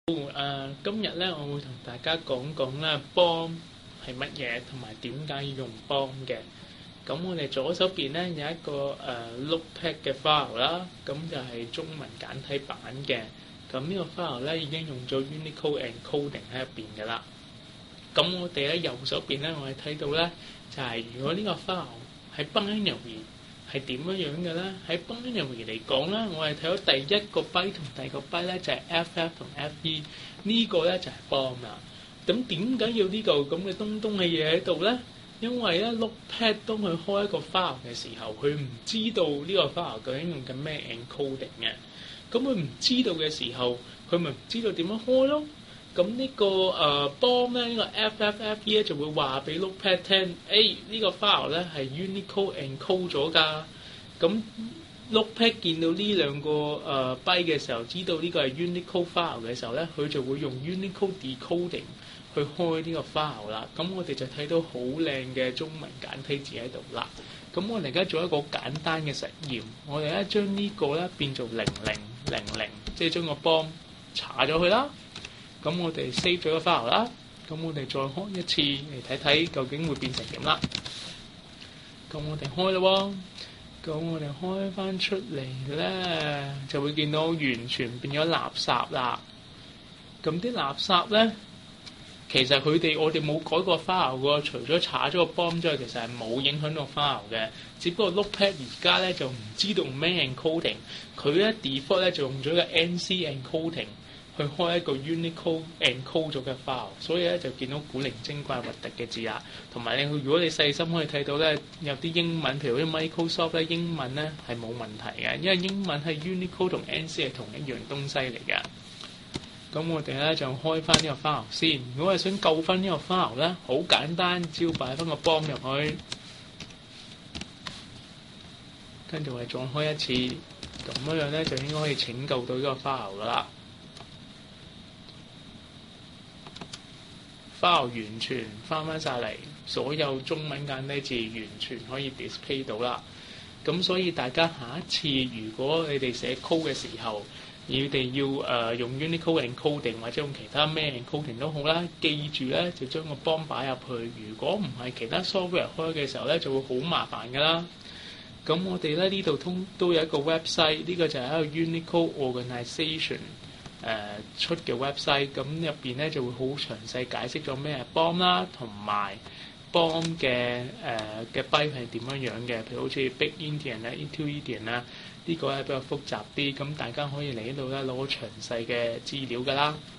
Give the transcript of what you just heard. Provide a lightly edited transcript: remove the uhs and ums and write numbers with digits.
今日咧，我會同大家講講咧，BOM 係乜嘢，同埋點解要用 BOM 嘅。咁我哋左手邊咧有一個Notepad 嘅 file 啦，咁就係中文簡體版嘅。咁呢個 file 咧已經用咗 Unicode encoding 喺入邊嘅啦。咁我哋咧右手邊咧，我哋睇到咧就係如果呢個 file 喺 binary 係點樣樣嘅咧？喺 binary 嚟講咧，我哋睇到第一個 byte 同第二個 byte 咧就係 FF 同 FE，呢個咧就係 BOM 啦。咁點解要呢個咁嘅東嘅嘢喺度咧？因為咧 Notepad 當佢開一個 file 嘅時候，佢唔知道呢個 file 究竟用緊咩 encoding 嘅。咁佢唔知道嘅時候，佢咪唔知道點樣開咯。咁呢個BOM 咧，呢個 FFFE 咧就會話俾 Notepad 聽，呢個 file 咧係 Unicode encode 咗㗎。咁 Notepad 見到呢兩個byte 嘅時候，知道呢個係 Unicode file 嘅時候咧，佢就會用 Unicode decoding 去開呢個 file 啦。咁我哋就睇到好靚嘅中文簡體字喺度啦。咁我哋而家做一個簡單嘅實驗，我哋咧將呢個咧變做0000，即係將個 BOM 查咗佢啦。咁我哋 save 咗個 file 啦，咁我哋再開一次嚟睇睇究竟會變成點啦。咁我哋開啦喎，咁我哋開翻出嚟咧，就會見到完全變咗垃圾啦。咁啲垃圾咧，其實我哋冇改過 file 喎，除咗查咗個 BOM 之外，其實係冇影響到 file 嘅。只不過 Notepad 而家咧就唔知道咩 encoding，佢咧 default 咧就用咗個 NC encoding。去開一個 Unicode encode 咗嘅 file， 所以咧就見到古靈精怪核突嘅字啦。同埋如果你細心可以睇到咧，有啲英文，譬如啲 Microsoft 咧，英文咧係冇問題嘅，因為英文係 Unicode 同 NC 係同一樣東西嚟嘅。咁我哋咧就開翻呢個 file 先。如果係想救翻呢個 file 咧，好簡單，只要擺翻個 BOM 入去，跟住我哋再開一次，咁樣咧就應該可以拯救到呢個 file 噶啦。file 完全翻晒嚟，所有中文簡體字完全可以 display 到啦。咁所以大家下一次如果你哋寫 code 嘅時候，你哋要用 Unicode encoding 或者用其他咩 encoding 都好啦，記住咧就將個 BOM 擺入去。如果唔係其他 software 開嘅時候咧，就會好麻煩噶啦。咁我哋咧呢度都有一個 website， 呢個就係一個 Unicode organisation。出嘅 website， 咁入邊咧就會好詳細解釋咗咩係 BOM 啦，同埋 BOM 嘅byte係點樣樣嘅，譬如好似 Big Endian 啦、Little Endian 啦，呢個咧比較複雜啲，咁大家可以嚟呢度咧攞詳細嘅資料㗎啦。